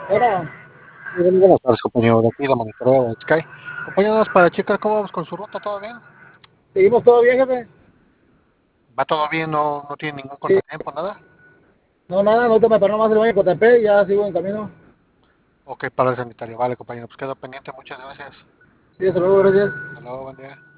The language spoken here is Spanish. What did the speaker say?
Bueno, Muy buenas tardes, compañero, de aquí de monitoreo de Sky. Compañeros, para checar cómo vamos con su ruta, ¿todo bien? seguimos todo bien, jefe. ¿Va todo bien? ¿No tiene ningún Sí, contratiempo, nada? no, nada, no te me paró nomás el baño de Cotepec y ya sigo en camino. Ok, para el sanitario. Vale, compañero, pues quedo pendiente. Muchas gracias. Sí, hasta luego, gracias. Hasta luego, buen día.